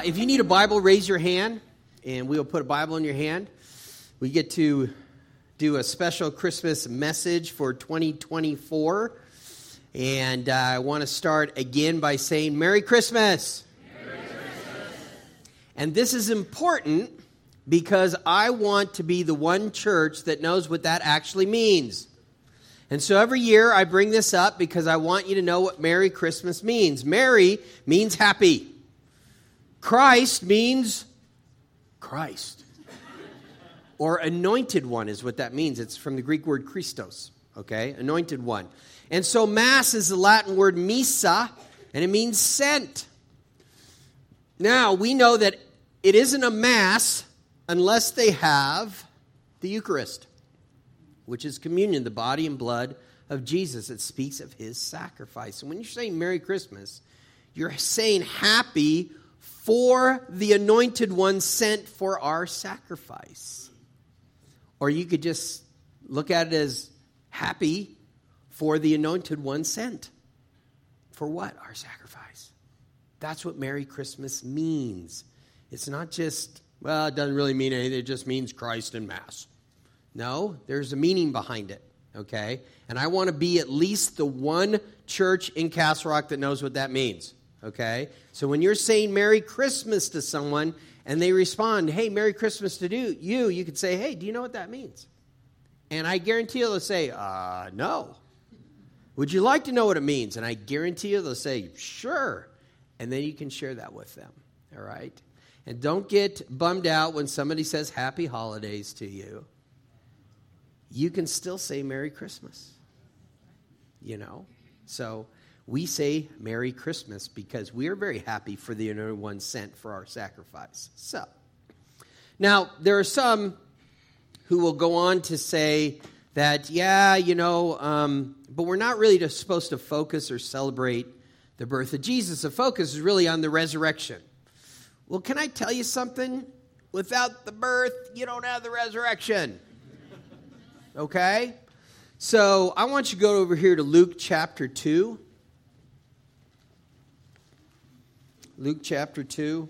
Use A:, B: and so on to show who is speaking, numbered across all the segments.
A: If you need a Bible, raise your hand, and we'll put a Bible in your hand. We get to do a special Christmas message for 2024, and I want to start again by saying Merry Christmas.
B: Merry Christmas.
A: And this is important because I want to be the one church that knows what that actually means. And so every year I bring this up because I want you to know what Merry Christmas means. Merry means happy. Christ means Christ. Or anointed one is what that means. It's from the Greek word Christos, okay? Anointed one. And so Mass is the Latin word missa, and it means sent. Now, we know that it isn't a Mass unless they have the Eucharist, which is communion, the body and blood of Jesus. It speaks of his sacrifice. And when you're saying Merry Christmas, you're saying happy for the anointed one sent for our sacrifice. Or you could just look at it as happy for the anointed one sent. For what? Our sacrifice. That's what Merry Christmas means. It's not just, well, it doesn't really mean anything. It just means Christ and Mass. No, there's a meaning behind it, okay? And I want to be at least the one church in Castle Rock that knows what that means, okay? So when you're saying Merry Christmas to someone and they respond, hey, Merry Christmas to you, you could say, hey, do you know what that means? And I guarantee you they'll say, no. Would you like to know what it means? And I guarantee you they'll say, sure. And then you can share that with them, all right? And don't get bummed out when somebody says happy holidays to you. You can still say Merry Christmas, you know? So we say Merry Christmas because we are very happy for the anointed one sent for our sacrifice. So, now, there are some who will go on to say that, but we're not really just supposed to focus or celebrate the birth of Jesus. The focus is really on the resurrection. Well, can I tell you something? Without the birth, you don't have the resurrection. Okay? So I want you to go over here to Luke chapter 2. Luke chapter 2.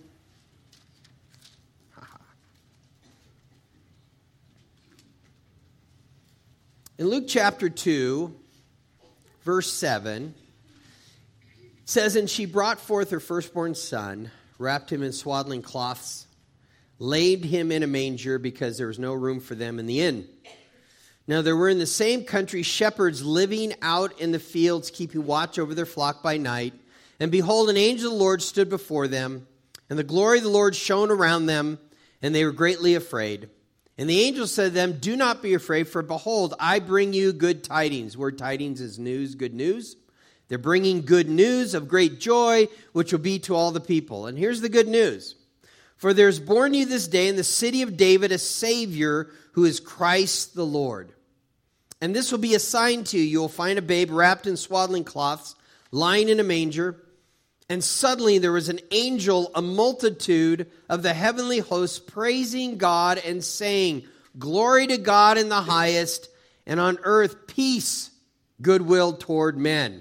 A: In Luke chapter 2, verse 7, it says, "And she brought forth her firstborn son, wrapped him in swaddling cloths, laid him in a manger because there was no room for them in the inn. Now there were in the same country shepherds living out in the fields, keeping watch over their flock by night. And behold, an angel of the Lord stood before them, and the glory of the Lord shone around them, and they were greatly afraid. And the angel said to them, 'Do not be afraid, for behold, I bring you good tidings.'" Word tidings is news, good news. They're bringing good news of great joy, which will be to all the people. And here's the good news. "For there is born you this day in the city of David a Savior, who is Christ the Lord. And this will be a sign to you. You will find a babe wrapped in swaddling cloths, lying in a manger." And suddenly there was an angel, a multitude of the heavenly hosts, praising God and saying, "Glory to God in the highest, and on earth peace, goodwill toward men."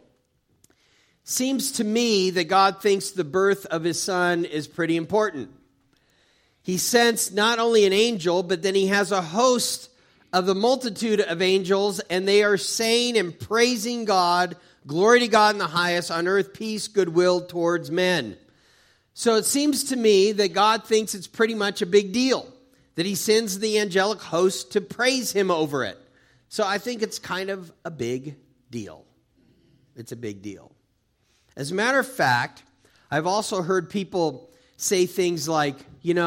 A: Seems to me that God thinks the birth of his son is pretty important. He sends not only an angel, but then he has a host of the multitude of angels, and they are saying and praising God, "Glory to God in the highest, on earth peace, goodwill towards men." So it seems to me that God thinks it's pretty much a big deal, that he sends the angelic host to praise him over it. So I think it's kind of a big deal. It's a big deal. As a matter of fact, I've also heard people say things like,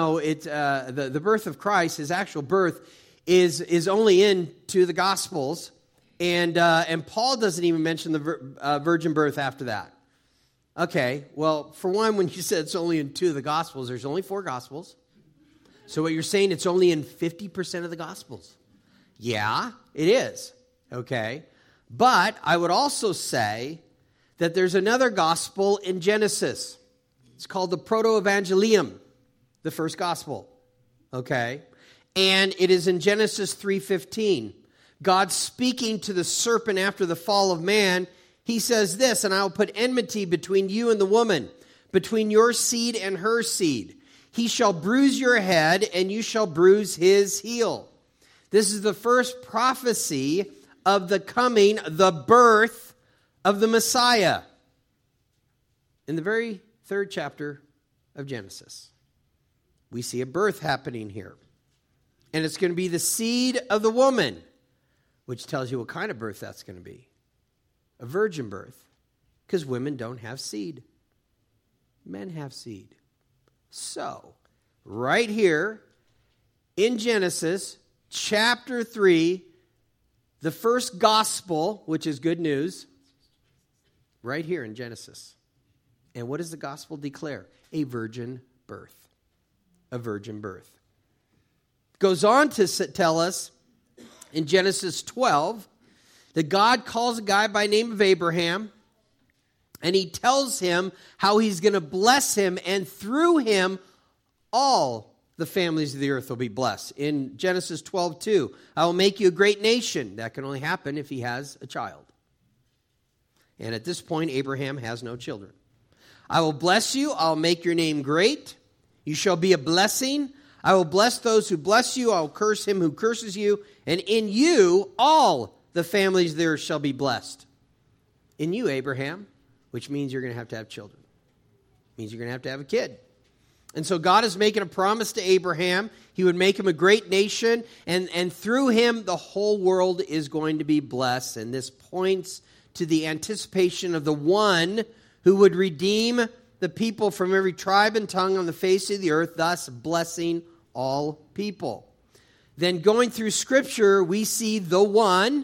A: the birth of Christ, his actual birth, is only into the Gospels, and Paul doesn't even mention the virgin birth after that. Okay, well, for one, when you said it's only in 2 of the Gospels, there's only 4 Gospels. So what you're saying, it's only in 50% of the Gospels. Yeah, it is. Okay, but I would also say that there's another Gospel in Genesis. It's called the Proto-Evangelium, the first Gospel. Okay. And it is in Genesis 3:15. God speaking to the serpent after the fall of man, he says this, "And I will put enmity between you and the woman, between your seed and her seed. He shall bruise your head, and you shall bruise his heel. This is the first prophecy of the coming, the birth of the Messiah. In the very third chapter of Genesis, we see a birth happening here. And it's going to be the seed of the woman, which tells you what kind of birth that's going to be. A virgin birth, because women don't have seed. Men have seed. So, right here in Genesis chapter 3, the first gospel, which is good news, right here in Genesis. And what does the gospel declare? A virgin birth. A virgin birth. Goes on to tell us in Genesis 12 that God calls a guy by the name of Abraham, and he tells him how he's going to bless him, and through him all the families of the earth will be blessed. In Genesis 12:2, I will make you a great nation. That can only happen if he has a child. And at this point, Abraham has no children. I will bless you. I'll make your name great. You shall be a blessing. I will bless those who bless you. I will curse him who curses you. And in you, all the families there shall be blessed. In you, Abraham, which means you're going to have children. Means you're going to have a kid. And so God is making a promise to Abraham. He would make him a great nation. And through him, the whole world is going to be blessed. And this points to the anticipation of the one who would redeem the people from every tribe and tongue on the face of the earth, thus blessing all people. Then going through Scripture, we see the one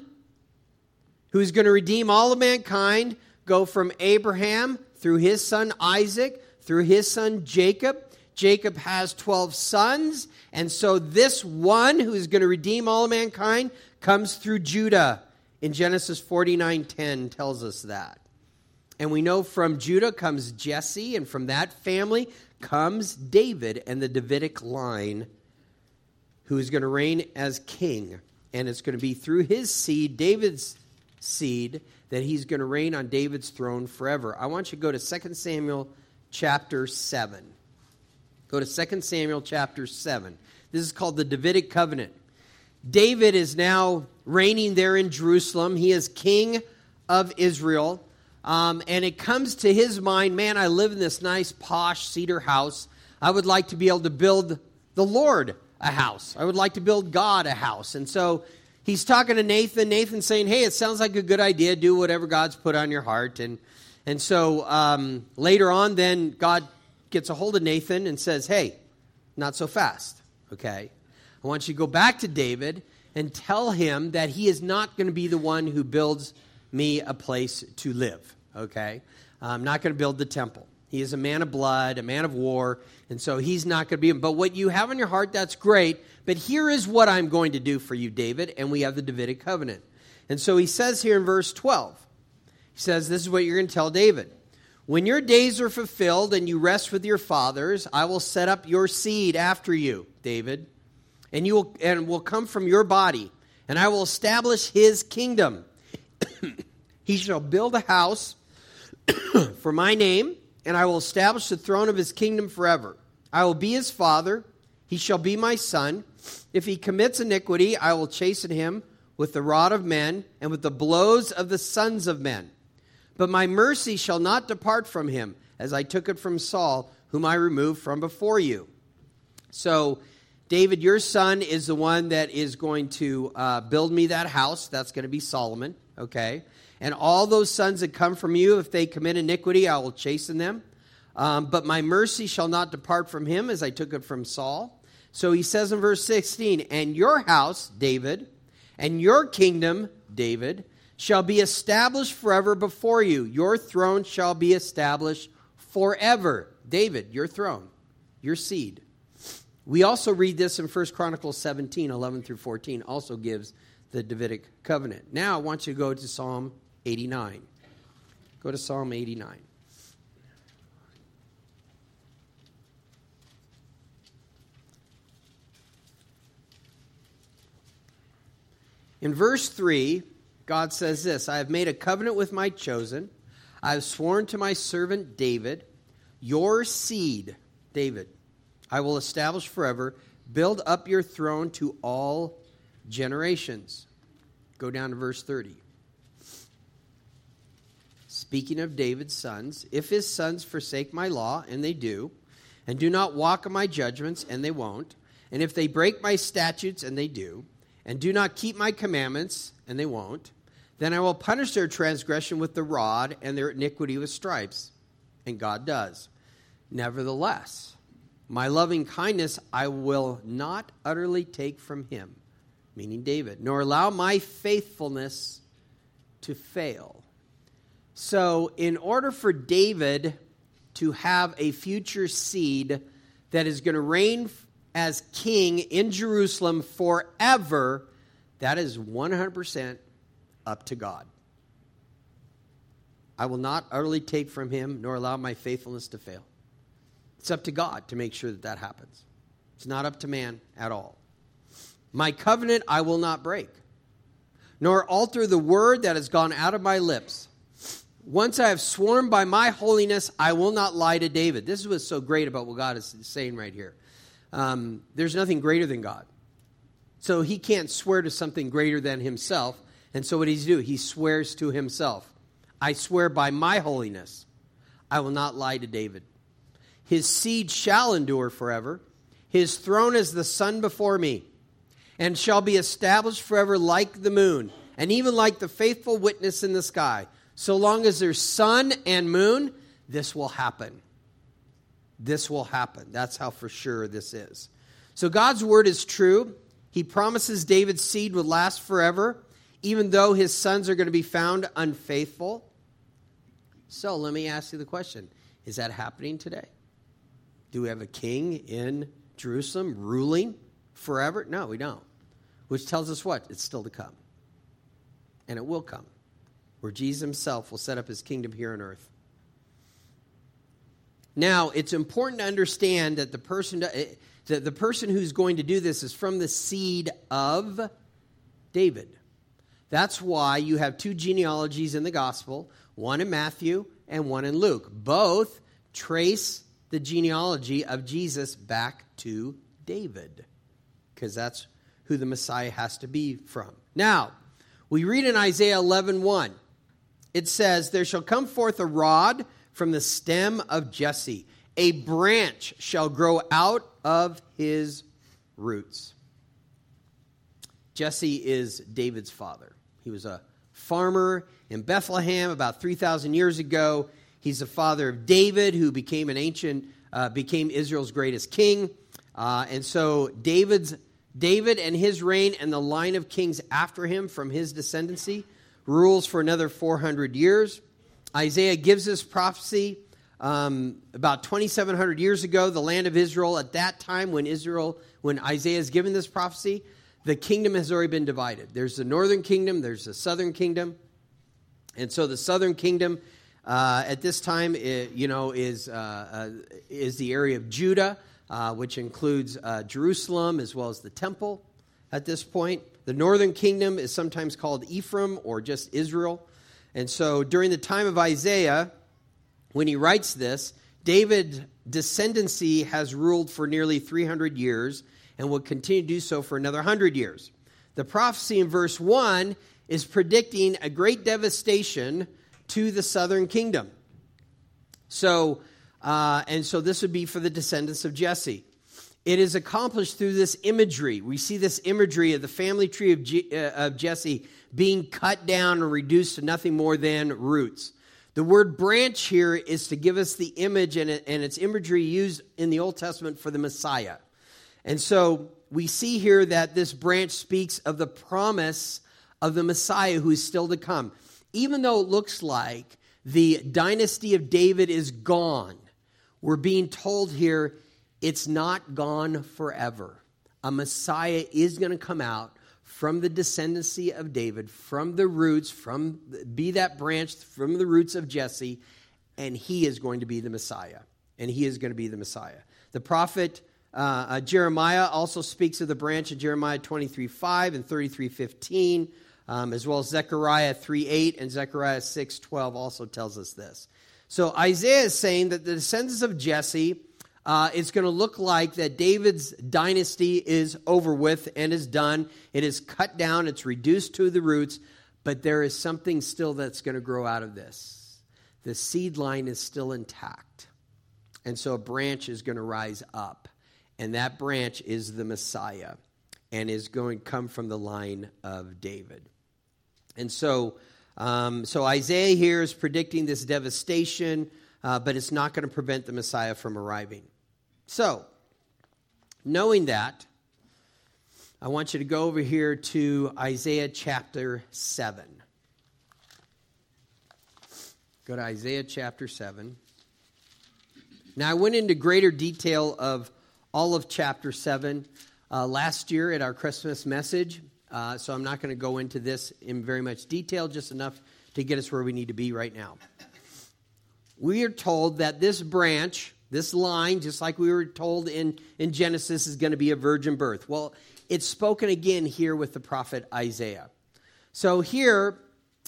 A: who's going to redeem all of mankind go from Abraham through his son Isaac, through his son Jacob. Jacob has 12 sons, and so this one who is going to redeem all of mankind comes through Judah. In Genesis 49:10 tells us that. And we know from Judah comes Jesse, and from that family comes David and the Davidic line, who is going to reign as king. And it's going to be through his seed, David's seed, that he's going to reign on David's throne forever. I want you to go to 2 Samuel chapter 7. Go to 2 Samuel chapter 7. This is called the Davidic covenant. David is now reigning there in Jerusalem. He is king of Israel. And it comes to his mind, man, I live in this nice, posh cedar house. I would like to be able to build the Lord a house. I would like to build God a house. And so he's talking to Nathan. Nathan's saying, hey, it sounds like a good idea. Do whatever God's put on your heart. And so later on, then God gets a hold of Nathan and says, hey, not so fast, okay? I want you to go back to David and tell him that he is not going to be the one who builds me a place to live, okay? I'm not going to build the temple. He is a man of blood, a man of war, and so he's not going to be him. But what you have on your heart, that's great, but here is what I'm going to do for you, David, and we have the Davidic covenant. And so he says here in verse 12, he says, this is what you're going to tell David. When your days are fulfilled and you rest with your fathers, I will set up your seed after you, David, and will come from your body, and I will establish his kingdom. He shall build a house for my name, and I will establish the throne of his kingdom forever. I will be his father, he shall be my son. If he commits iniquity, I will chasten him with the rod of men and with the blows of the sons of men. But my mercy shall not depart from him, as I took it from Saul, whom I removed from before you. So, David, your son is the one that is going to build me that house. That's going to be Solomon, okay? And all those sons that come from you, if they commit iniquity, I will chasten them. But my mercy shall not depart from him, as I took it from Saul. So he says in verse 16, and your house, David, and your kingdom, David, shall be established forever before you. Your throne shall be established forever. David, your throne, your seed. We also read this in 1 Chronicles 17, 11 through 14, also gives the Davidic covenant. Now I want you to go to Psalm 89. Go to Psalm 89. In verse 3, God says this, I have made a covenant with my chosen. I have sworn to my servant David, Your seed, David, I will establish forever. Build up your throne to all generations. Go down to verse 30. Speaking of David's sons, if his sons forsake my law, and they do not walk in my judgments, and they won't, and if they break my statutes, and they do not keep my commandments, and they won't, then I will punish their transgression with the rod and their iniquity with stripes. And God does. Nevertheless, my loving kindness I will not utterly take from him, meaning David, nor allow my faithfulness to fail. So, in order for David to have a future seed that is going to reign as king in Jerusalem forever, that is 100% up to God. I will not utterly take from him, nor allow my faithfulness to fail. It's up to God to make sure that that happens. It's not up to man at all. My covenant I will not break, nor alter the word that has gone out of my lips. Once I have sworn by my holiness, I will not lie to David. This is what's so great about what God is saying right here. There's nothing greater than God. So he can't swear to something greater than himself. And so what does he do? He swears to himself. I swear by my holiness, I will not lie to David. His seed shall endure forever. His throne is the sun before me, and shall be established forever like the moon, and even like the faithful witness in the sky. So long as there's sun and moon, this will happen. This will happen. That's how for sure this is. So God's word is true. He promises David's seed would last forever, even though his sons are going to be found unfaithful. So let me ask you the question. Is that happening today? Do we have a king in Jerusalem ruling forever? No, we don't. Which tells us what? It's still to come. And it will come. Where Jesus himself will set up his kingdom here on earth. Now, it's important to understand that the person who's going to do this is from the seed of David. That's why you have two genealogies in the gospel, one in Matthew and one in Luke. Both trace the genealogy of Jesus back to David, because that's who the Messiah has to be from. Now, we read in Isaiah 11:1. It says, there shall come forth a rod from the stem of Jesse. A branch shall grow out of his roots. Jesse is David's father. He was a farmer in Bethlehem about 3,000 years ago. He's the father of David, who became became Israel's greatest king. And so David and his reign and the line of kings after him from his descendancy rules for another 400 years. Isaiah gives this prophecy about 2,700 years ago. The land of Israel at that time when Isaiah is given this prophecy, the kingdom has already been divided. There's the northern kingdom, there's the southern kingdom. And so the southern kingdom at this time is the area of Judah, which includes Jerusalem as well as the temple at this point. The northern kingdom is sometimes called Ephraim or just Israel. And so during the time of Isaiah, when he writes this, David's descendancy has ruled for nearly 300 years and will continue to do so for another 100 years. The prophecy in verse 1 is predicting a great devastation to the southern kingdom. So this would be for the descendants of Jesse. It is accomplished through this imagery. We see this imagery of the family tree of Jesse being cut down and reduced to nothing more than roots. The word branch here is to give us the image, and its imagery used in the Old Testament for the Messiah. And so we see here that this branch speaks of the promise of the Messiah who is still to come. Even though it looks like the dynasty of David is gone, we're being told here it's not gone forever. A Messiah is going to come out from the descendancy of David, from the roots, be that branch from the roots of Jesse, and he is going to be the Messiah. And he is going to be the Messiah. The prophet Jeremiah also speaks of the branch in Jeremiah 23:5 and 33:15, as well as Zechariah 3:8 and Zechariah 6:12 also tells us this. So Isaiah is saying that the descendants of Jesse, it's going to look like that David's dynasty is over with and is done. It is cut down. It's reduced to the roots. But there is something still that's going to grow out of this. The seed line is still intact. And so a branch is going to rise up. And that branch is the Messiah and is going to come from the line of David. And so Isaiah here is predicting this devastation, but it's not going to prevent the Messiah from arriving. So, knowing that, I want you to go over here to Isaiah chapter 7. Go to Isaiah chapter 7. Now, I went into greater detail of all of chapter 7 last year at our Christmas message, so I'm not going to go into this in very much detail, just enough to get us where we need to be right now. We are told that this branch, this line, just like we were told in Genesis, is going to be a virgin birth. Well, it's spoken again here with the prophet Isaiah. So here,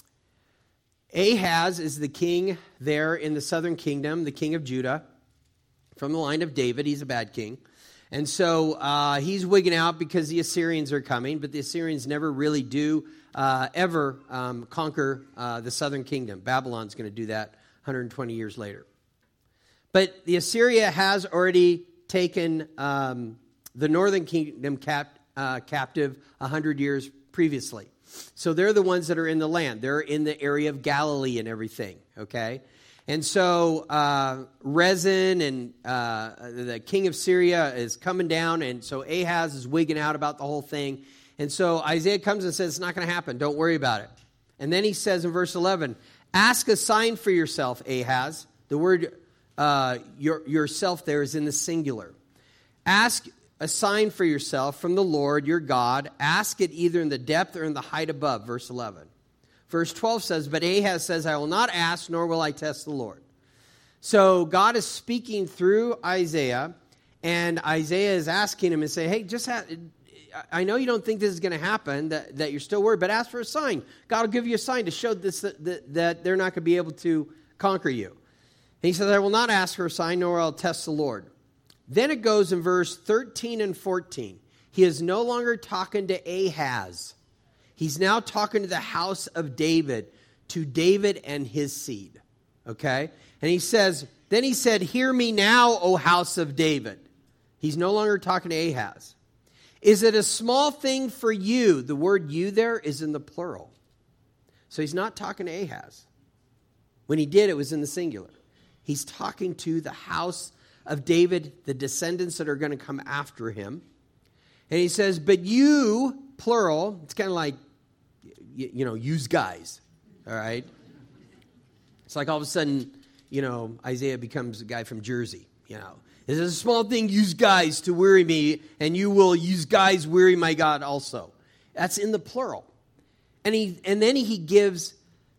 A: Ahaz is the king there in the southern kingdom, the king of Judah, from the line of David. He's a bad king. And so he's wigging out because the Assyrians are coming, but the Assyrians never really do ever conquer the southern kingdom. Babylon's going to do that 120 years later. But the Assyria has already taken the northern kingdom captive 100 years previously. So they're the ones that are in the land. They're in the area of Galilee and everything, okay? And so Rezin and the king of Syria is coming down, and so Ahaz is wigging out about the whole thing. And so Isaiah comes and says, it's not going to happen. Don't worry about it. And then he says in verse 11, ask a sign for yourself, Ahaz. The word yourself there is in the singular. Ask a sign for yourself from the Lord your God. Ask it either in the depth or in the height above, verse 11. Verse 12 says, but Ahaz says, I will not ask, nor will I test the Lord. So God is speaking through Isaiah, and Isaiah is asking him and saying, hey, I know you don't think this is going to happen, that you're still worried, but ask for a sign. God will give you a sign to show this that they're not going to be able to conquer you. And he says, I will not ask for a sign, nor will I test the Lord. Then it goes in verse 13 and 14. He is no longer talking to Ahaz. He's now talking to the house of David, to David and his seed. Okay? And he says, then he said, hear me now, O house of David. He's no longer talking to Ahaz. Is it a small thing for you? The word you there is in the plural. So he's not talking to Ahaz. When he did, it was in the singular. He's talking to the house of David, the descendants that are going to come after him. And he says, but you, plural, it's kind of like, use guys, all right? It's like all of a sudden, Isaiah becomes a guy from Jersey, It's a small thing, use guys to weary me, and you will use guys weary my God also. That's in the plural. And then he gives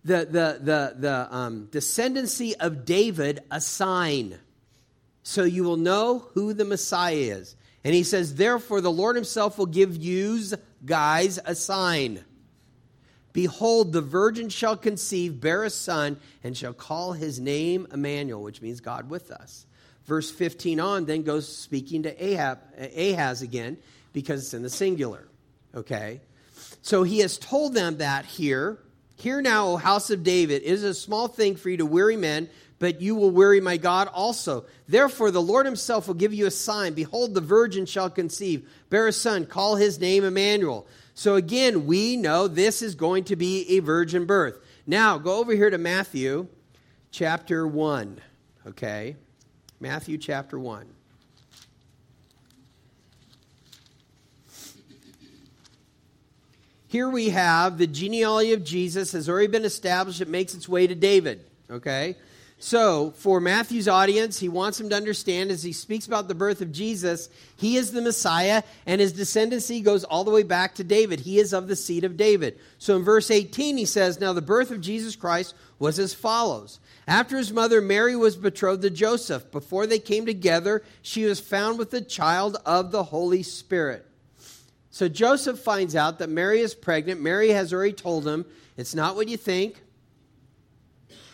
A: the descendancy of David a sign, so you will know who the Messiah is. And he says, therefore the Lord himself will give you guys a sign. Behold, the virgin shall conceive, bear a son, and shall call his name Emmanuel, which means God with us. Verse 15 on then goes speaking to Ahaz again, because it's in the singular. Okay? So he has told them that here. Hear now, O house of David, it is a small thing for you to weary men, but you will weary my God also. Therefore, the Lord himself will give you a sign. Behold, the virgin shall conceive, bear a son, call his name Emmanuel. So again, we know this is going to be a virgin birth. Now, go over here to Matthew chapter 1, okay? Matthew chapter 1. Here we have the genealogy of Jesus has already been established. It makes its way to David, okay? So, for Matthew's audience, he wants them to understand as he speaks about the birth of Jesus, he is the Messiah, and his descendancy goes all the way back to David. He is of the seed of David. So in verse 18, he says, now the birth of Jesus Christ was as follows. After his mother Mary was betrothed to Joseph, before they came together, she was found with the child of the Holy Spirit. So Joseph finds out that Mary is pregnant. Mary has already told him, it's not what you think.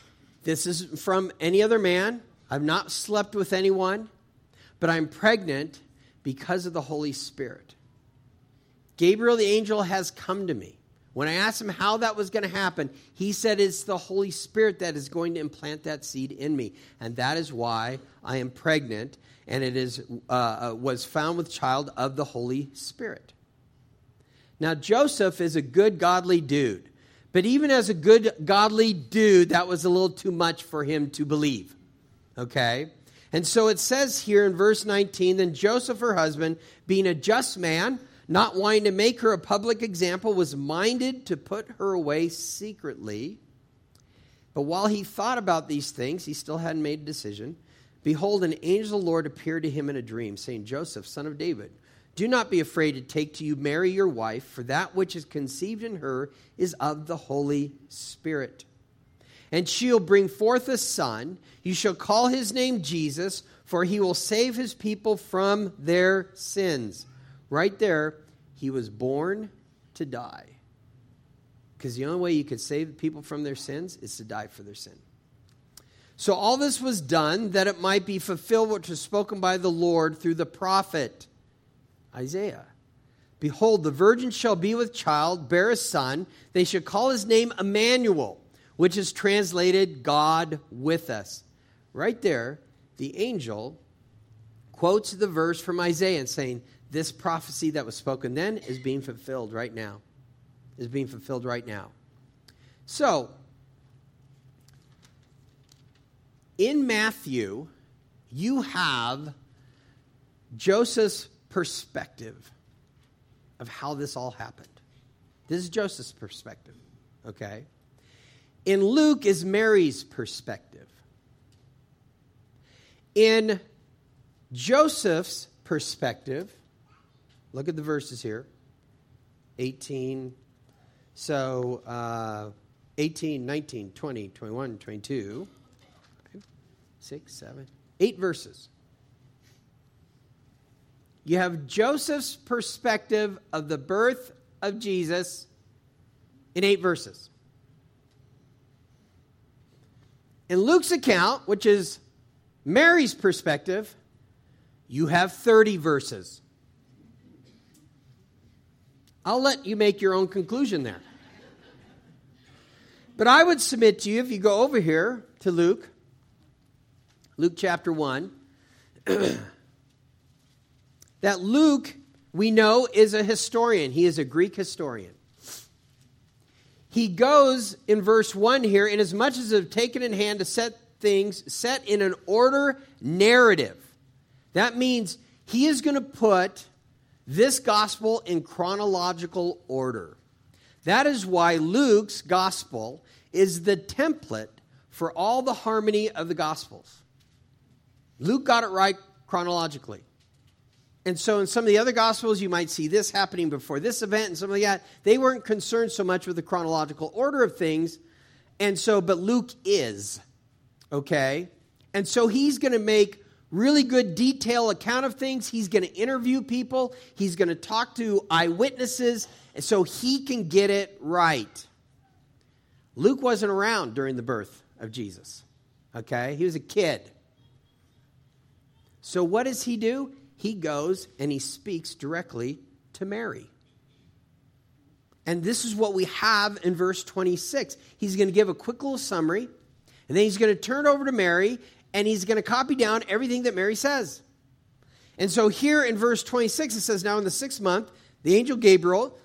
A: This isn't from any other man. I've not slept with anyone, but I'm pregnant because of the Holy Spirit. Gabriel the angel has come to me. When I asked him how that was going to happen, he said it's the Holy Spirit that is going to implant that seed in me. And that is why I am pregnant, and it was found with child of the Holy Spirit. Now, Joseph is a good, godly dude. But even as a good, godly dude, that was a little too much for him to believe. Okay? And so it says here in verse 19, then Joseph, her husband, being a just man, not wanting to make her a public example, was minded to put her away secretly. But while he thought about these things, he still hadn't made a decision. Behold, an angel of the Lord appeared to him in a dream, saying, Joseph, son of David, do not be afraid to take to you Mary your wife, for that which is conceived in her is of the Holy Spirit. And she'll bring forth a son. You shall call his name Jesus, for he will save his people from their sins. Right there, he was born to die. Because the only way you could save people from their sins is to die for their sin. So all this was done that it might be fulfilled which was spoken by the Lord through the prophet Isaiah. Behold, the virgin shall be with child, bear a son. They shall call his name Emmanuel, which is translated God with us. Right there, the angel quotes the verse from Isaiah and saying, this prophecy that was spoken then is being fulfilled right now. Is being fulfilled right now. So, in Matthew, you have Joseph's perspective of how this all happened. This is Joseph's perspective, okay? In Luke is Mary's perspective. In Joseph's perspective, look at the verses here. 18, 19, 20, 21, 22, 6, 7, 8 verses. You have Joseph's perspective of the birth of Jesus in 8 verses. In Luke's account, which is Mary's perspective, you have 30 verses. I'll let you make your own conclusion there. But I would submit to you, if you go over here to Luke chapter 1, that Luke, we know, is a historian. He is a Greek historian. He goes in verse 1 here, inasmuch as have taken in hand to set things set in an order narrative. That means he is going to put this gospel in chronological order. That is why Luke's gospel is the template for all the harmony of the gospels. Luke got it right chronologically. And so in some of the other gospels, you might see this happening before this event and something like that. They weren't concerned so much with the chronological order of things. And so, but Luke is, okay? And so he's going to make really good detailed account of things. He's going to interview people. He's going to talk to eyewitnesses so he can get it right. Luke wasn't around during the birth of Jesus, okay? He was a kid. So what does he do? He goes and he speaks directly to Mary. And this is what we have in verse 26. He's going to give a quick little summary, and then he's going to turn it over to Mary, and he's going to copy down everything that Mary says. And so here in verse 26, it says, now in the 6th month, the angel Gabriel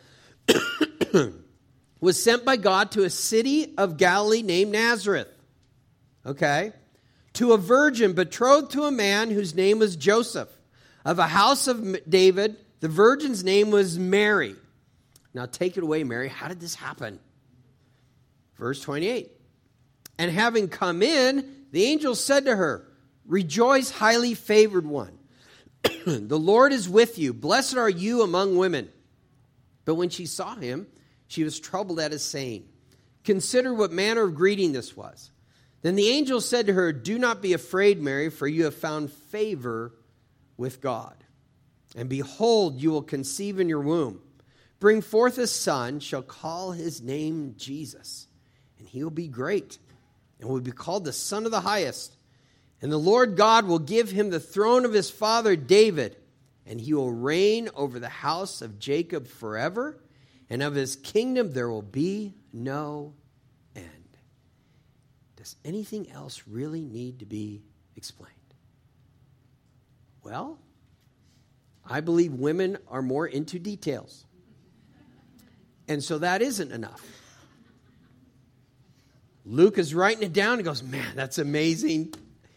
A: was sent by God to a city of Galilee named Nazareth. Okay? To a virgin betrothed to a man whose name was Joseph, of a house of David. The virgin's name was Mary. Now take it away, Mary. How did this happen? Verse 28. And having come in, the angel said to her, rejoice, highly favored one. The Lord is with you. Blessed are you among women. But when she saw him, she was troubled at his saying. Consider what manner of greeting this was. Then the angel said to her, do not be afraid, Mary, for you have found favor with God. And behold, you will conceive in your womb. Bring forth a son, shall call his name Jesus. And he will be great, and will be called the Son of the Highest. And the Lord God will give him the throne of his father David, and he will reign over the house of Jacob forever, and of his kingdom there will be no end. Does anything else really need to be explained? Well, I believe women are more into details. And so that isn't enough. Luke is writing it down and goes, man, that's amazing.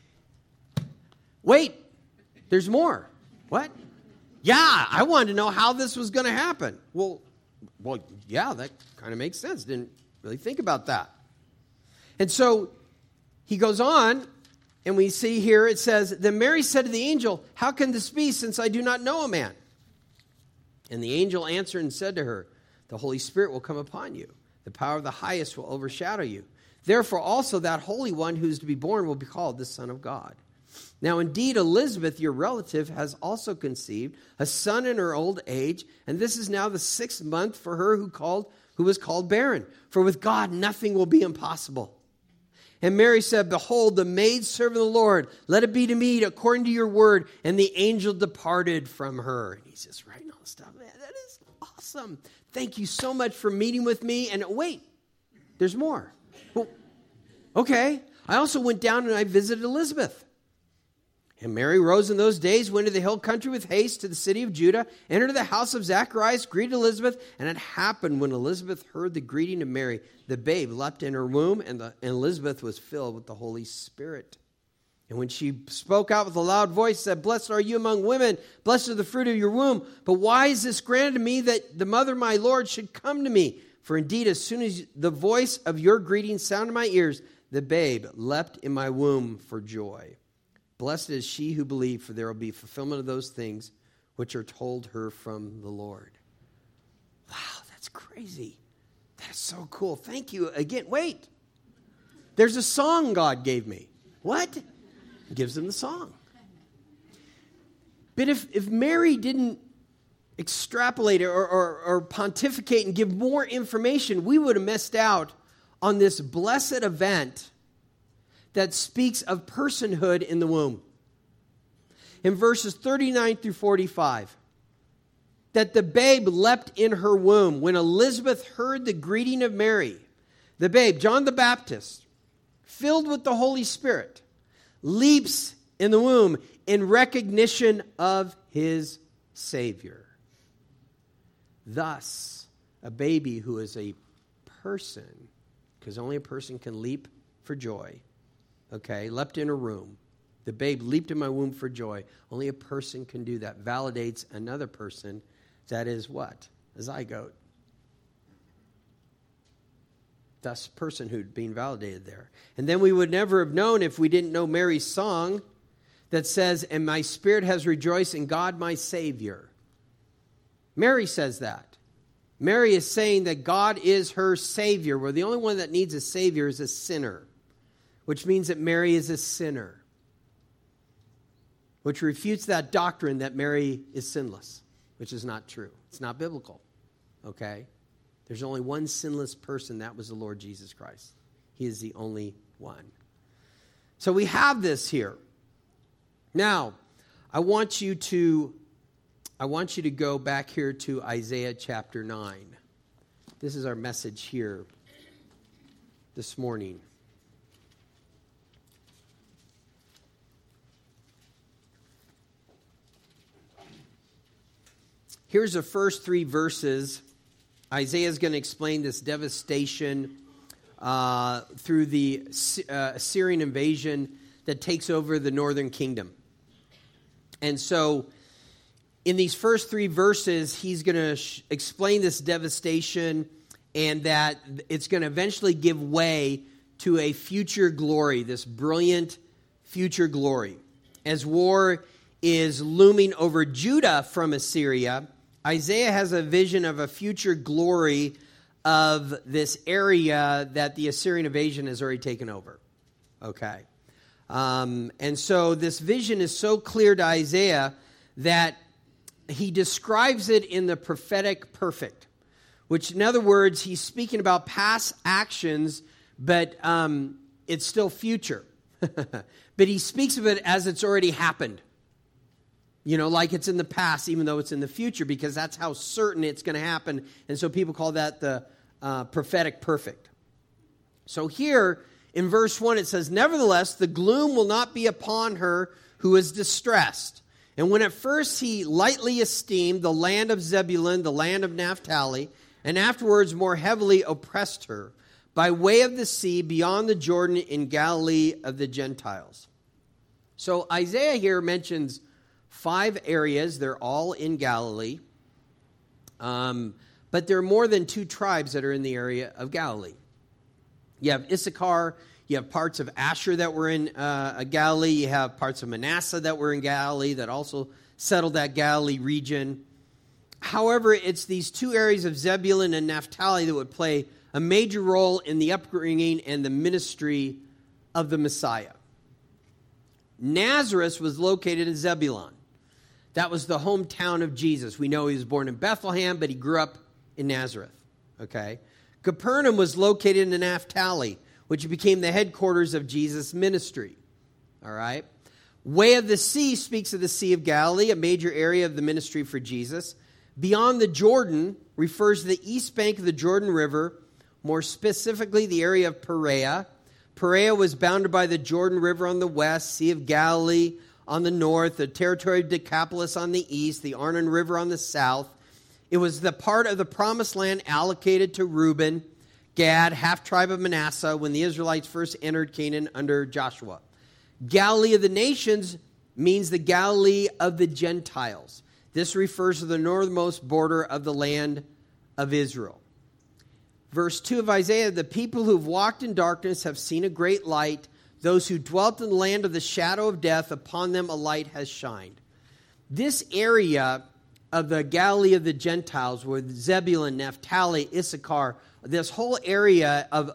A: Wait, there's more. What? Yeah, I wanted to know how this was going to happen. Well, yeah, that kind of makes sense. Didn't really think about that. And so he goes on, and we see here it says, Then Mary said to the angel, How can this be, since I do not know a man? And the angel answered and said to her, The Holy Spirit will come upon you. The power of the highest will overshadow you. Therefore also that Holy One who is to be born will be called the Son of God. Now indeed Elizabeth, your relative, has also conceived a son in her old age, and this is now the 6th month for her who was called barren. For with God nothing will be impossible. And Mary said, Behold, the maidservant of the Lord, let it be to me according to your word. And the angel departed from her. And he's just writing all this stuff. Man, that is awesome. Thank you so much for meeting with me. And wait, there's more. Well, okay. I also went down and I visited Elizabeth. And Mary rose in those days, went to the hill country with haste to the city of Judah, entered the house of Zacharias, greeted Elizabeth. And it happened when Elizabeth heard the greeting of Mary, the babe leapt in her womb, and Elizabeth was filled with the Holy Spirit. And when she spoke out with a loud voice, said, Blessed are you among women, blessed is the fruit of your womb. But why is this granted to me that the mother of my Lord should come to me? For indeed, as soon as the voice of your greeting sounded in my ears, the babe leapt in my womb for joy. Blessed is she who believed, for there will be fulfillment of those things which are told her from the Lord. Wow, that's crazy. That's so cool. Thank you again. Wait, there's a song God gave me. What? He gives them the song. But if Mary didn't extrapolate or pontificate and give more information, we would have missed out on this blessed event that speaks of personhood in the womb. In verses 39 through 45, that the babe leapt in her womb when Elizabeth heard the greeting of Mary. The babe, John the Baptist, filled with the Holy Spirit, leaps in the womb in recognition of his Savior. Thus, a baby who is a person, because only a person can leap for joy, leapt in a womb. The babe leaped in my womb for joy. Only a person can do that. Validates another person. That is what? A zygote. Thus, personhood being validated there. And then we would never have known if we didn't know Mary's song that says, And my spirit has rejoiced in God my Savior. Mary says that. Mary is saying that God is her Savior, where the only one that needs a Savior is a sinner. Which means that Mary is a sinner. Which refutes that doctrine that Mary is sinless. Which is not true. It's not biblical. Okay? There's only one sinless person. That was the Lord Jesus Christ. He is the only one. So we have this here. Now, I want you to go back here to Isaiah chapter 9. This is our message here this morning. Here's the first 3 verses. Isaiah is going to explain this devastation through the Assyrian invasion that takes over the northern kingdom. And so in these first 3 verses, he's going to explain this devastation and that it's going to eventually give way to a future glory, this brilliant future glory. As war is looming over Judah from Assyria, Isaiah has a vision of a future glory of this area that the Assyrian invasion has already taken over. Okay. And so this vision is so clear to Isaiah that he describes it in the prophetic perfect, which in other words, he's speaking about past actions, but it's still future. But he speaks of it as it's already happened. Like it's in the past, even though it's in the future, because that's how certain it's going to happen. And so people call that the prophetic perfect. So here in verse 1, it says, "Nevertheless, the gloom will not be upon her who is distressed. And when at first he lightly esteemed the land of Zebulun, the land of Naphtali, and afterwards more heavily oppressed her, by way of the sea beyond the Jordan in Galilee of the Gentiles." So Isaiah here mentions 5 areas. They're all in Galilee. But there are more than 2 tribes that are in the area of Galilee. You have Issachar, you have parts of Asher that were in Galilee, you have parts of Manasseh that were in Galilee that also settled that Galilee region. However, it's these 2 areas of Zebulun and Naphtali that would play a major role in the upbringing and the ministry of the Messiah. Nazareth was located in Zebulun. That was the hometown of Jesus. We know he was born in Bethlehem, but he grew up in Nazareth. Okay? Capernaum was located in Naphtali, which became the headquarters of Jesus' ministry. All right? Way of the Sea speaks of the Sea of Galilee, a major area of the ministry for Jesus. Beyond the Jordan refers to the east bank of the Jordan River, more specifically the area of Perea. Perea was bounded by the Jordan River on the west, Sea of Galilee on the north, the territory of Decapolis on the east, the Arnon River on the south. It was the part of the promised land allocated to Reuben, Gad, half-tribe of Manasseh, when the Israelites first entered Canaan under Joshua. Galilee of the nations means the Galilee of the Gentiles. This refers to the northernmost border of the land of Israel. Verse 2 of Isaiah, "The people who have walked in darkness have seen a great light. Those who dwelt in the land of the shadow of death, upon them a light has shined." This area of the Galilee of the Gentiles, with Zebulun, Naphtali, Issachar, this whole area of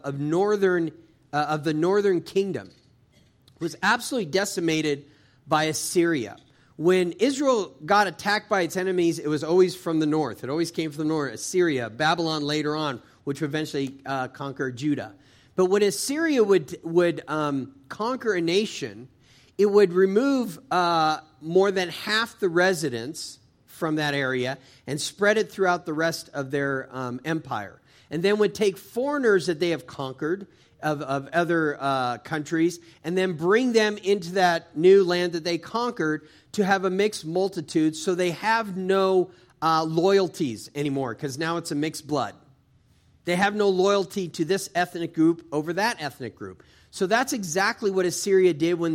A: the northern kingdom, was absolutely decimated by Assyria. When Israel got attacked by its enemies, it was always from the north. It always came from the north. Assyria, Babylon later on, which would eventually conquer Judah. But when Assyria would conquer a nation, it would remove more than half the residents from that area and spread it throughout the rest of their empire. And then would take foreigners that they have conquered of other countries and then bring them into that new land that they conquered to have a mixed multitude, so they have no loyalties anymore, because now it's a mixed blood. They have no loyalty to this ethnic group over that ethnic group. So that's exactly what Assyria did when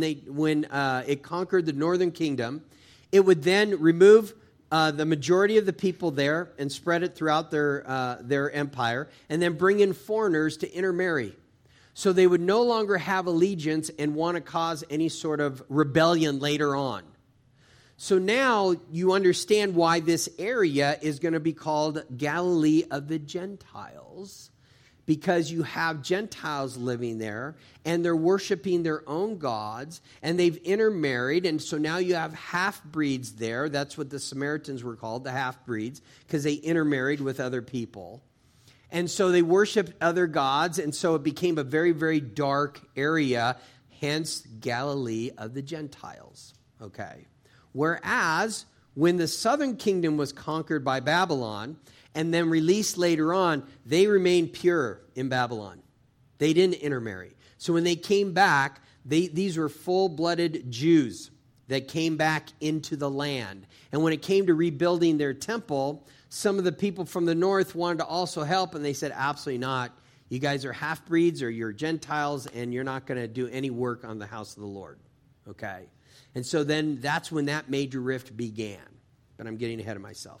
A: it conquered the northern kingdom. It would then remove the majority of the people there and spread it throughout their empire, and then bring in foreigners to intermarry. So they would no longer have allegiance and want to cause any sort of rebellion later on. So now you understand why this area is going to be called Galilee of the Gentiles, because you have Gentiles living there, and they're worshiping their own gods, and they've intermarried, and so now you have half-breeds there. That's what the Samaritans were called, the half-breeds, because they intermarried with other people. And so they worshiped other gods, and so it became a very, very dark area, hence Galilee of the Gentiles. Okay. Whereas, when the southern kingdom was conquered by Babylon and then released later on, they remained pure in Babylon. They didn't intermarry. So when they came back, these were full-blooded Jews that came back into the land. And when it came to rebuilding their temple, some of the people from the north wanted to also help, and they said, absolutely not. You guys are half-breeds or you're Gentiles, and you're not going to do any work on the house of the Lord. Okay? And so then that's when that major rift began. But I'm getting ahead of myself.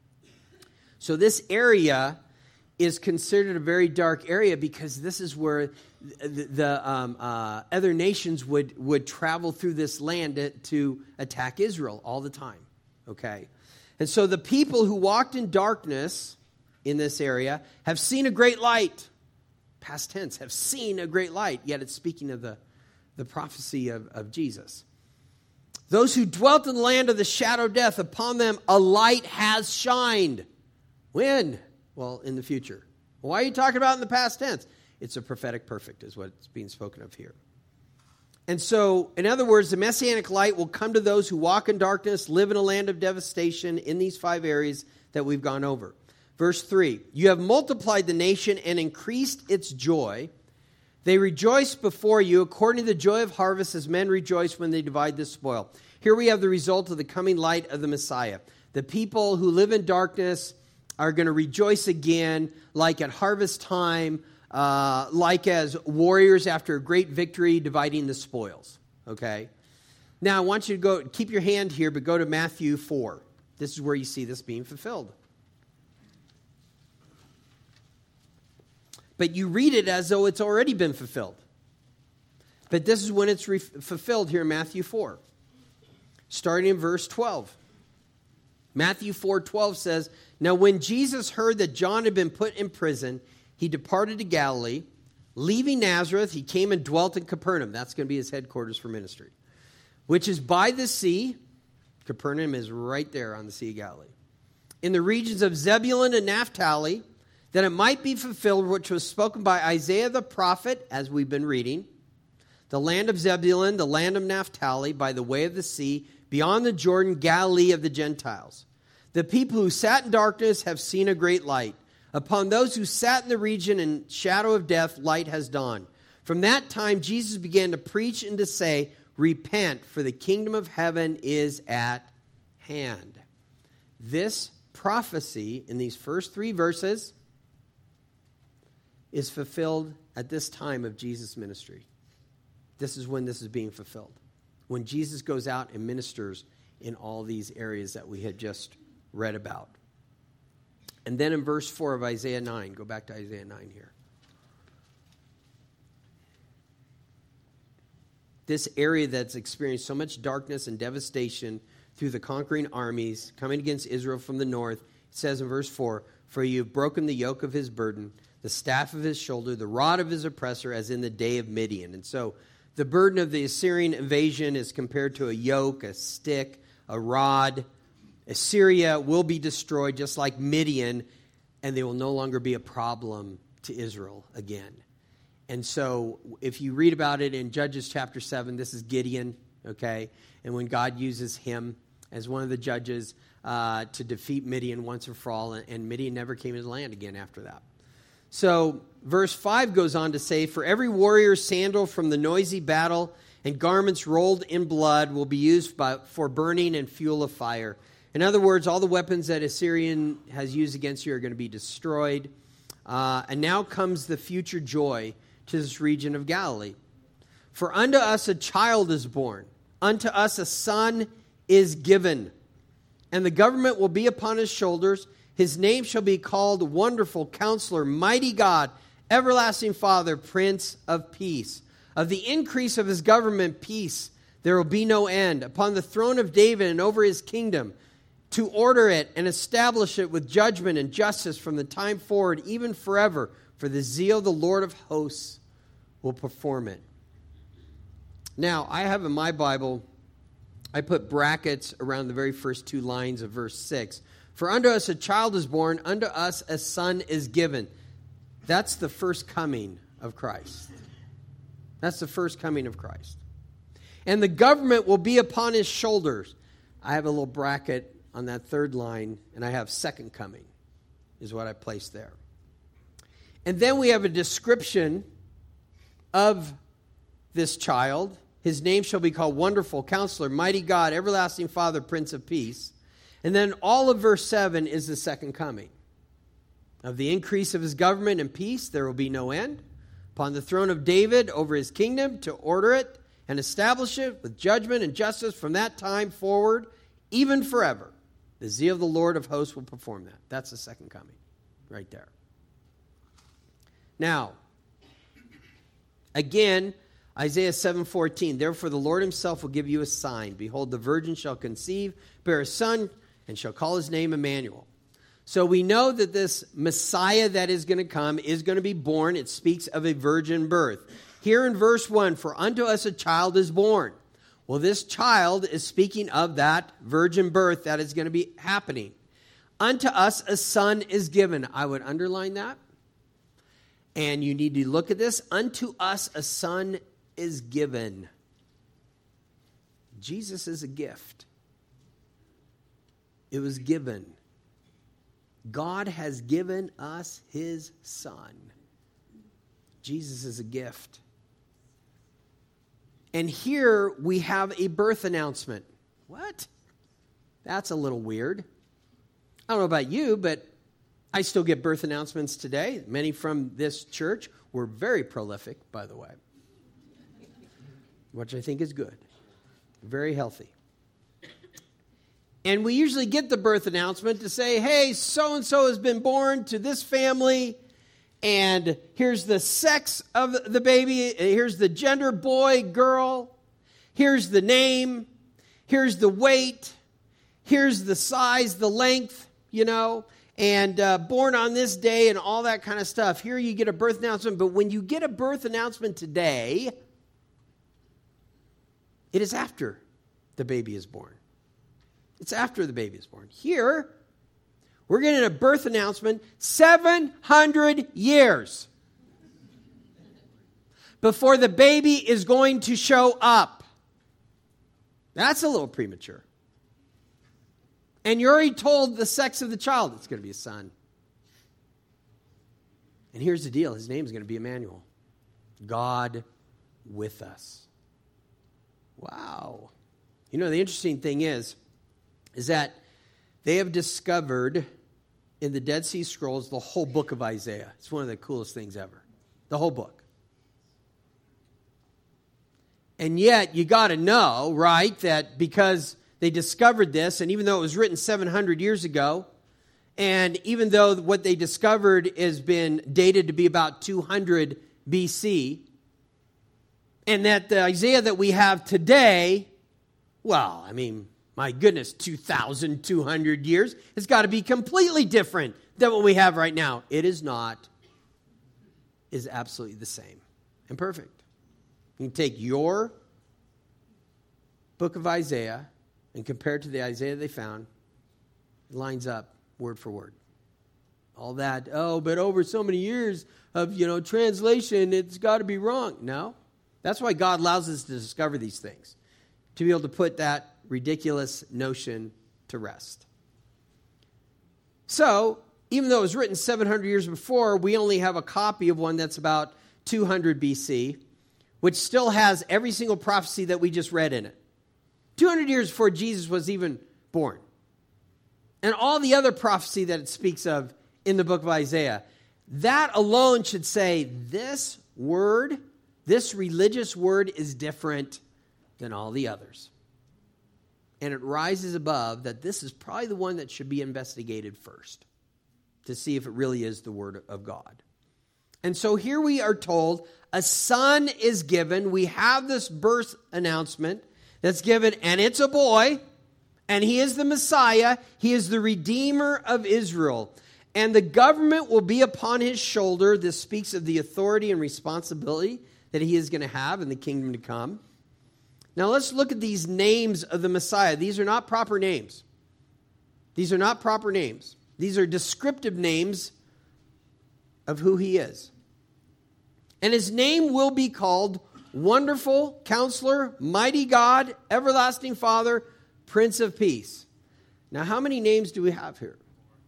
A: So this area is considered a very dark area because this is where the other nations would travel through this land to attack Israel all the time. Okay? And so the people who walked in darkness in this area have seen a great light. Past tense, have seen a great light. Yet it's speaking of the prophecy of Jesus. Those who dwelt in the land of the shadow of death, upon them a light has shined. When? Well, in the future. Why are you talking about in the past tense? it's a prophetic perfect is what's being spoken of here. And so, in other words, the Messianic light will come to those who walk in darkness, live in a land of devastation in these 5 areas that we've gone over. Verse 3, you have multiplied the nation and increased its joy. They rejoice before you according to the joy of harvest as men rejoice when they divide the spoil. Here we have the result of the coming light of the Messiah. The people who live in darkness are going to rejoice again like at harvest time, like as warriors after a great victory dividing the spoils. Okay? Now I want you to keep your hand here, but go to Matthew 4. This is where you see this being fulfilled. But you read it as though it's already been fulfilled. But this is when it's fulfilled here in Matthew 4. Starting in verse 12. Matthew 4:12 says, now when Jesus heard that John had been put in prison, he departed to Galilee. Leaving Nazareth, he came and dwelt in Capernaum. That's going to be his headquarters for ministry. Which is by the sea. Capernaum is right there on the Sea of Galilee. In the regions of Zebulun and Naphtali, that it might be fulfilled which was spoken by Isaiah the prophet, as we've been reading. The land of Zebulun, the land of Naphtali, by the way of the sea, beyond the Jordan, Galilee of the Gentiles. The people who sat in darkness have seen a great light. Upon those who sat in the region and shadow of death, light has dawned. From that time, Jesus began to preach and to say, repent, for the kingdom of heaven is at hand. This prophecy in these first 3 verses is fulfilled at this time of Jesus' ministry. This is when this is being fulfilled. When Jesus goes out and ministers in all these areas that we had just read about. And then in verse 4 of Isaiah 9, go back to Isaiah 9 here. This area that's experienced so much darkness and devastation through the conquering armies coming against Israel from the north, it says in verse 4, for you have broken the yoke of his burden, the staff of his shoulder, the rod of his oppressor, as in the day of Midian. And so the burden of the Assyrian invasion is compared to a yoke, a stick, a rod. Assyria will be destroyed just like Midian, and they will no longer be a problem to Israel again. And so if you read about it in Judges chapter 7, this is Gideon, okay? And when God uses him as one of the judges to defeat Midian once and for all, and Midian never came into the land again after that. So verse 5 goes on to say, for every warrior's sandal from the noisy battle and garments rolled in blood will be used for burning and fuel of fire. In other words, all the weapons that Assyrian has used against you are going to be destroyed. And now comes the future joy to this region of Galilee. For unto us a child is born, unto us a son is given, and the government will be upon his shoulders. His name shall be called Wonderful Counselor, Mighty God, Everlasting Father, Prince of Peace. Of the increase of his government, peace, there will be no end. Upon the throne of David and over his kingdom, to order it and establish it with judgment and justice from the time forward, even forever. For the zeal of the Lord of hosts will perform it. Now, I have in my Bible, I put brackets around the very first 2 lines of verse 6. For unto us a child is born, unto us a son is given. That's the first coming of Christ. That's the first coming of Christ. And the government will be upon his shoulders. I have a little bracket on that 3rd line, and I have second coming, is what I placed there. And then we have a description of this child. His name shall be called Wonderful Counselor, Mighty God, Everlasting Father, Prince of Peace. And then all of verse 7 is the second coming. Of the increase of his government and peace, there will be no end. Upon the throne of David over his kingdom, to order it and establish it with judgment and justice from that time forward, even forever. The zeal of the Lord of hosts will perform that. That's the second coming, right there. Now, again, Isaiah 7:14, therefore the Lord himself will give you a sign. Behold, the virgin shall conceive, bear a son, and shall call his name Emmanuel. So we know that this Messiah that is going to come is going to be born. It speaks of a virgin birth. Here in verse 1, for unto us a child is born. Well, this child is speaking of that virgin birth that is going to be happening. Unto us a son is given. I would underline that. And you need to look at this. Unto us a son is given. Jesus is a gift. It was given. God has given us his son. Jesus is a gift. And here we have a birth announcement. What? That's a little weird. I don't know about you, but I still get birth announcements today. Many from this church were very prolific, by the way, which I think is good. Very healthy. And we usually get the birth announcement to say, hey, so-and-so has been born to this family, and here's the sex of the baby, here's the gender, boy, girl, here's the name, here's the weight, here's the size, the length, and born on this day and all that kind of stuff. Here you get a birth announcement, but when you get a birth announcement today, it is after the baby is born. It's after the baby is born. Here, we're getting a birth announcement 700 years before the baby is going to show up. That's a little premature. And you're already told the sex of the child. It's going to be a son. And here's the deal. His name is going to be Emmanuel. God with us. Wow. The interesting thing is that they have discovered in the Dead Sea Scrolls the whole book of Isaiah. It's one of the coolest things ever. The whole book. And yet, you got to know, right, that because they discovered this, and even though it was written 700 years ago, and even though what they discovered has been dated to be about 200 BC, and that the Isaiah that we have today, my goodness, 2,200 years, it's got to be completely different than what we have right now. It is not. It is absolutely the same and perfect. You can take your book of Isaiah and compare it to the Isaiah they found. It lines up word for word. All that, but over so many years of, translation, it's got to be wrong. No. That's why God allows us to discover these things, to be able to put that ridiculous notion to rest. So, even though it was written 700 years before, we only have a copy of one that's about 200 BC, which still has every single prophecy that we just read in it. 200 years before Jesus was even born. And all the other prophecy that it speaks of in the book of Isaiah, that alone should say this word, this religious word is different than all the others. And it rises above that this is probably the one that should be investigated first to see if it really is the word of God. And so here we are told a son is given. We have this birth announcement that's given, and it's a boy, and he is the Messiah. He is the Redeemer of Israel. And the government will be upon his shoulder. This speaks of the authority and responsibility that he is going to have in the kingdom to come. Now let's look at these names of the Messiah. These are not proper names. These are not proper names. These are descriptive names of who he is. And his name will be called Wonderful Counselor, Mighty God, Everlasting Father, Prince of Peace. Now how many names do we have here?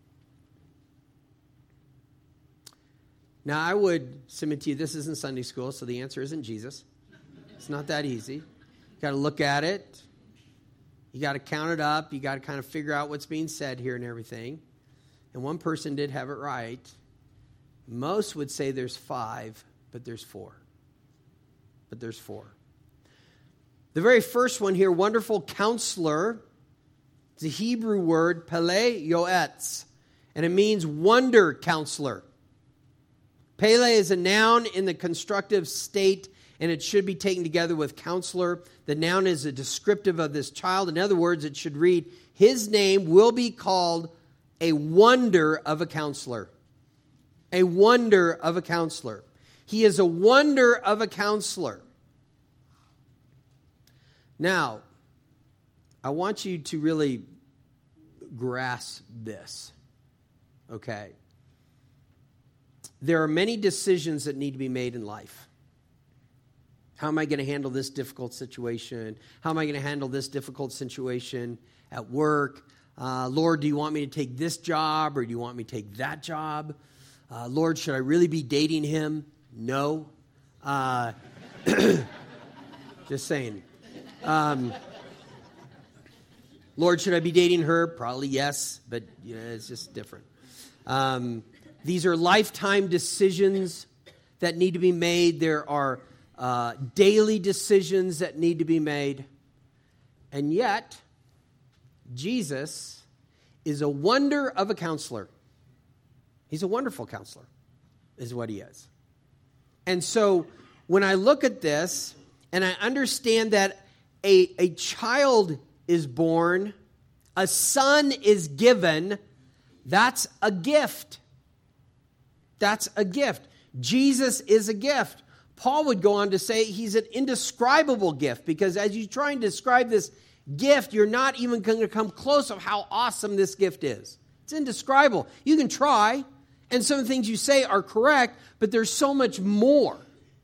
A: Now I would submit to you, this isn't Sunday school, so the answer isn't Jesus. It's not that easy. You got to look at it. You got to count it up. You got to kind of figure out what's being said here and everything. And one person did have it right. Most would say there's 5, but there's 4. But there's 4. The very first one here, Wonderful Counselor, it's a Hebrew word, Pele Yoetz, and it means wonder counselor. Pele is a noun in the constructive state, and it should be taken together with counselor. The noun is a descriptive of this child. In other words, it should read, his name will be called a wonder of a counselor. A wonder of a counselor. He is a wonder of a counselor. Now, I want you to really grasp this. Okay? there are many decisions that need to be made in life. How am I going to handle this difficult situation? How am I going to handle this difficult situation at work? Lord, do you want me to take this job or do you want me to take that job? Lord, should I really be dating him? No. Just saying. Lord, should I be dating her? Probably yes, but it's just different. These are lifetime decisions that need to be made. There are daily decisions that need to be made. And yet, Jesus is a wonder of a counselor. He's a wonderful counselor, is what he is. And so, when I look at this, and I understand that a child is born, a son is given, that's a gift. That's a gift. Jesus is a gift. Paul would go on to say he's an indescribable gift, because as you try and describe this gift, you're not even going to come close of how awesome this gift is. It's indescribable. You can try, and some of the things you say are correct, but there's so much more.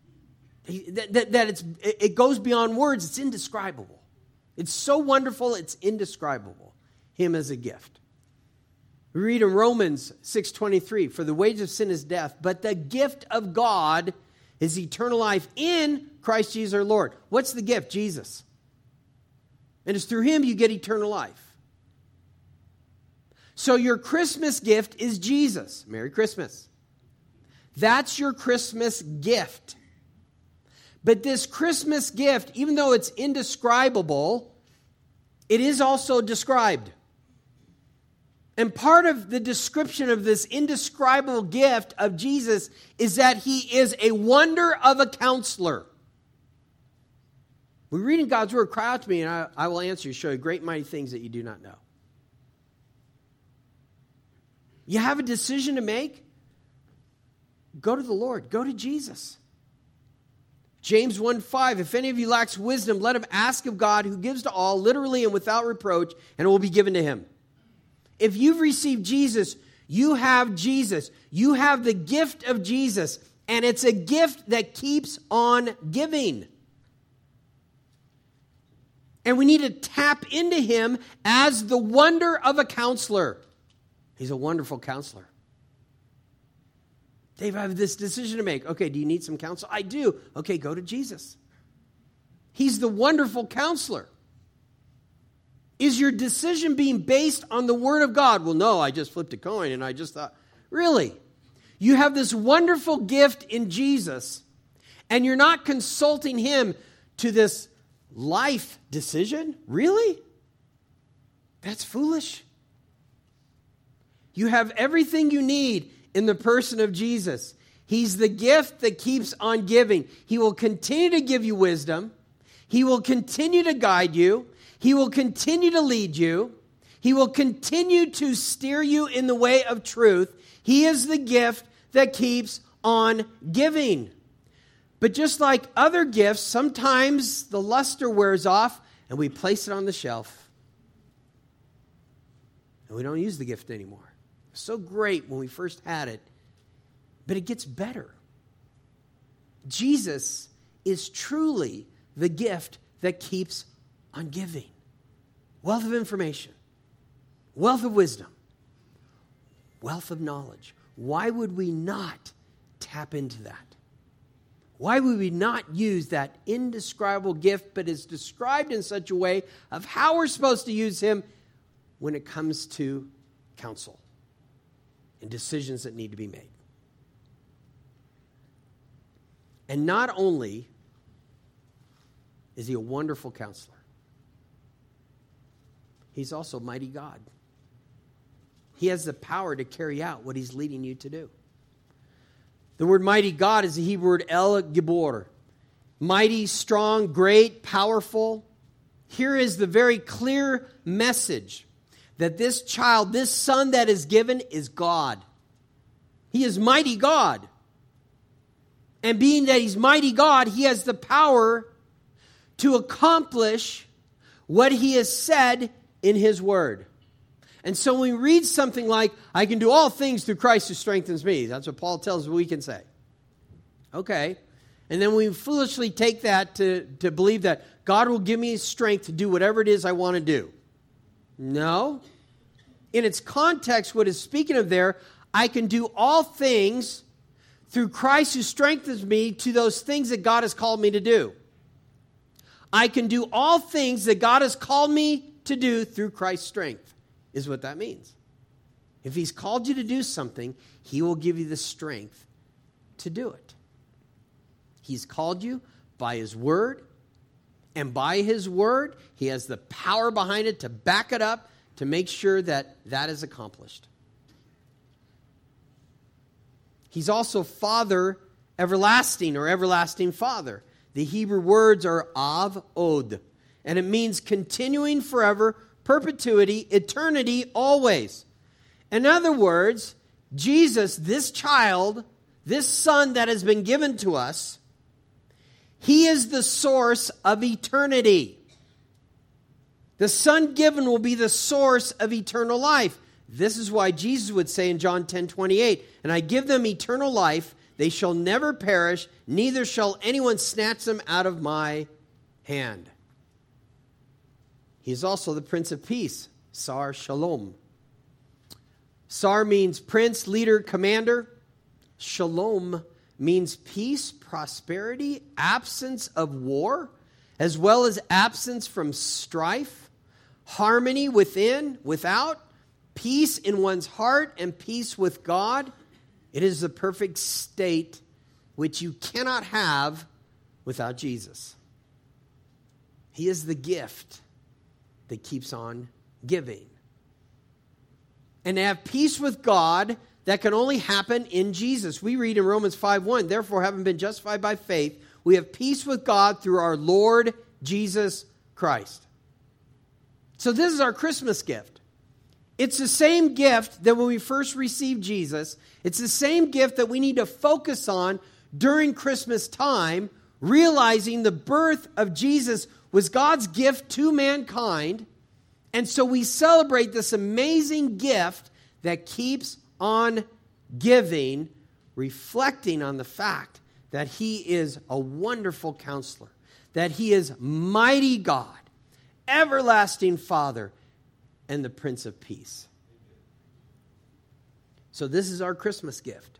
A: That it goes beyond words. It's indescribable. It's so wonderful, it's indescribable. Him as a gift. We read in Romans 6:23, for the wages of sin is death, but the gift of God is eternal life in Christ Jesus our Lord. What's the gift? Jesus. And it's through him you get eternal life. So your Christmas gift is Jesus. Merry Christmas. That's your Christmas gift. But this Christmas gift, even though it's indescribable, it is also described. And part of the description of this indescribable gift of Jesus is that he is a wonder of a counselor. We read in God's word, cry out to me and I will answer you, show you great and mighty things that you do not know. You have a decision to make? Go to the Lord. Go to Jesus. James 1:5, if any of you lacks wisdom, let him ask of God who gives to all, literally and without reproach, and it will be given to him. If you've received Jesus, you have Jesus. You have the gift of Jesus, and it's a gift that keeps on giving. And we need to tap into him as the wonder of a counselor. He's a wonderful counselor. Dave, I have this decision to make. Okay, do you need some counsel? I do. Okay, go to Jesus. He's the wonderful counselor. Is your decision being based on the Word of God? Well, no, I just flipped a coin and I just thought, really? You have this wonderful gift in Jesus, and you're not consulting him to this life decision? Really? That's foolish. You have everything you need in the person of Jesus. He's the gift that keeps on giving. He will continue to give you wisdom. He will continue to guide you. He will continue to lead you. He will continue to steer you in the way of truth. He is the gift that keeps on giving. But just like other gifts, sometimes the luster wears off and we place it on the shelf. And we don't use the gift anymore. So great when we first had it, but it gets better. Jesus is truly the gift that keeps on giving. Wealth of information, wealth of wisdom, wealth of knowledge. Why would we not tap into that? Why would we not use that indescribable gift, but is described in such a way of how we're supposed to use him when it comes to counsel and decisions that need to be made? And not only is he a wonderful counselor, he's also mighty God. He has the power to carry out what he's leading you to do. The word mighty God is the Hebrew word El Gibor. Mighty, strong, great, powerful. Here is the very clear message that this child, this son that is given, is God. He is mighty God. And being that he's mighty God, he has the power to accomplish what he has said in his word. And so when we read something like, I can do all things through Christ who strengthens me, that's what Paul tells us we can say. Okay. And then we foolishly take that to believe that God will give me strength to do whatever it is I want to do. No. In its context, what is speaking of there, I can do all things through Christ who strengthens me to those things that God has called me to do. I can do all things that God has called me to do through Christ's strength, is what that means. If He's called you to do something, He will give you the strength to do it. He's called you by His Word, and by His Word, He has the power behind it to back it up, to make sure that that is accomplished. He's also Father everlasting, or everlasting Father. The Hebrew words are Av Od, and it means continuing forever, perpetuity, eternity, always. In other words, Jesus, this child, this Son that has been given to us, He is the source of eternity. The Son given will be the source of eternal life. This is why Jesus would say in John 10:28, and I give them eternal life, they shall never perish, neither shall anyone snatch them out of my hand. He is also the Prince of Peace, Sar Shalom. Sar means prince, leader, commander. Shalom means peace, prosperity, absence of war, as well as absence from strife, harmony within, without, peace in one's heart, and peace with God. It is the perfect state which you cannot have without Jesus. He is the gift that keeps on giving. And to have peace with God, that can only happen in Jesus. We read in Romans 5:1, therefore, having been justified by faith, we have peace with God through our Lord Jesus Christ. So this is our Christmas gift. It's the same gift that when we first received Jesus, it's the same gift that we need to focus on during Christmas time, realizing the birth of Jesus was God's gift to mankind. And so we celebrate this amazing gift that keeps on giving, reflecting on the fact that He is a wonderful counselor, that He is mighty God, everlasting Father, and the Prince of Peace. So this is our Christmas gift.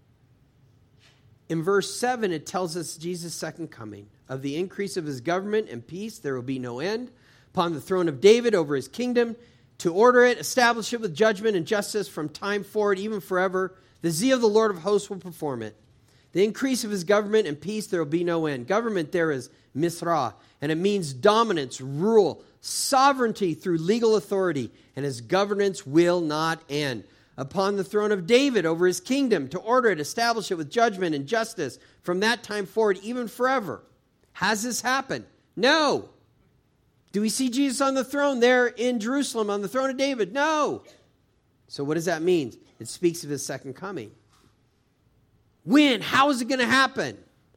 A: In verse 7, it tells us Jesus' second coming. Of the increase of His government and peace, there will be no end. Upon the throne of David over His kingdom, to order it, establish it with judgment and justice from time forward, even forever. The zeal of the Lord of hosts will perform it. The increase of His government and peace, there will be no end. Government there is misra, and it means dominance, rule, sovereignty through legal authority, and His governance will not end. Upon the throne of David over His kingdom, to order it, establish it with judgment and justice from that time forward, even forever. Has this happened? No. Do we see Jesus on the throne there in Jerusalem, on the throne of David? No. So what does that mean? It speaks of His second coming. When? How is it going to happen?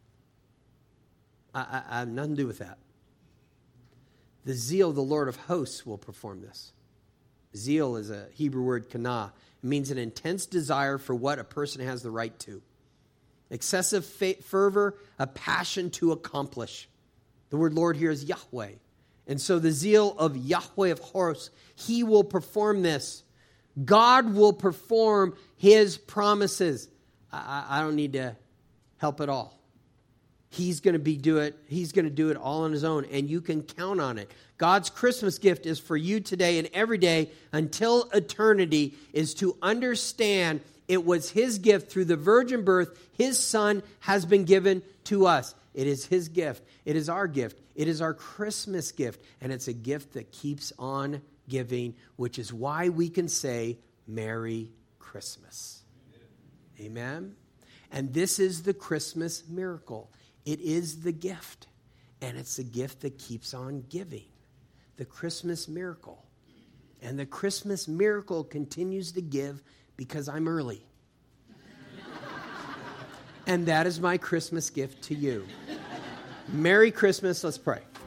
A: I have nothing to do with that. The zeal of the Lord of hosts will perform this. Zeal is a Hebrew word, kana. It means an intense desire for what a person has the right to. Excessive fervor, a passion to accomplish. The word Lord here is Yahweh. And so the zeal of Yahweh of hosts, He will perform this. God will perform His promises. I don't need to help at all. He's going to do it all on His own, and you can count on it. God's Christmas gift is for you today and every day until eternity, is to understand it was His gift through the virgin birth. His Son has been given to us. It is His gift. It is our gift. It is our Christmas gift, and it's a gift that keeps on giving, which is why we can say Merry Christmas. Amen? And this is the Christmas miracle. It is the gift, and it's the gift that keeps on giving. The Christmas miracle. And the Christmas miracle continues to give because I'm early. And that is my Christmas gift to you. Merry Christmas. Let's pray.